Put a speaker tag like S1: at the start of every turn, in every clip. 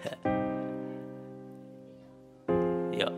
S1: Yo.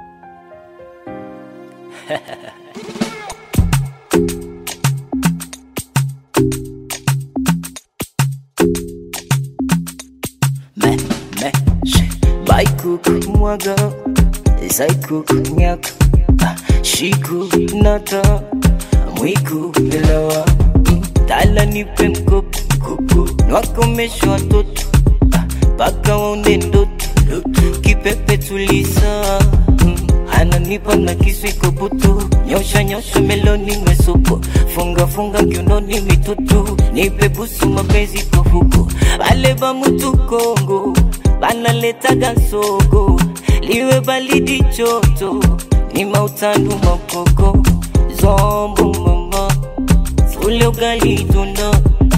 S1: By cook mwaga, zai cook nyaka, shiku nata, mwiku nilawa, tala nipe mkopu, nwakomesho watoto, paka waone ndoto, kipepe tulisa, ananipa na kisu iko butu, nyosha meloni mwesopo, funga kiunoni mitutu, nipe busu mapenzi kwa huko, baleba mutu Kongo, banaleta gansogo, liwe balidi choto, ni mautandu makoko, zombo mama, fule ugali tuna,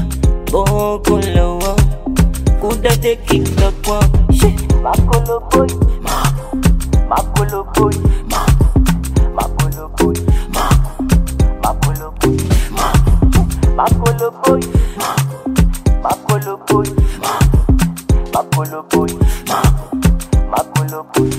S1: boko lawa, kudate kinta kwa, makolo boy, makolo boy, makolo boy, makolo boy, makolo boy, makolo boy, makolo boy, makolo boy.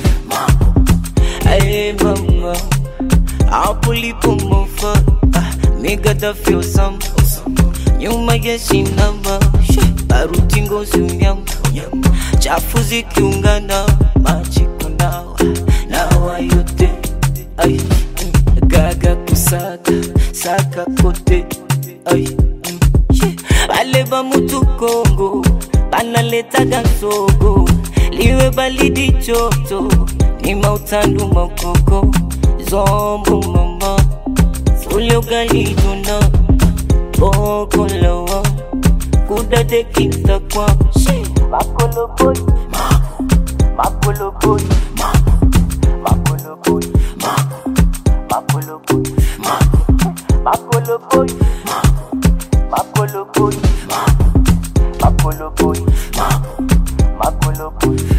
S1: Hey mama, I'll pull it on my phone. Me gotta feel some. You might get seen number. Barutingo sunyam. Chafuzi kiungana. Machikuna. Now I you ay. Gaga kusaka. Saka kote. Ay. Baleba mutu Kongo. Banaleta gansogo, liwe balidi choto, ni mautandu makoko, zombo mama, fule ugali tuna, boko lawa, kudate kinta kwa, makolo boy, makolo boy, makolo boy, makolo boy, makolo boy, makolo boy, makolo boy, makolo boy.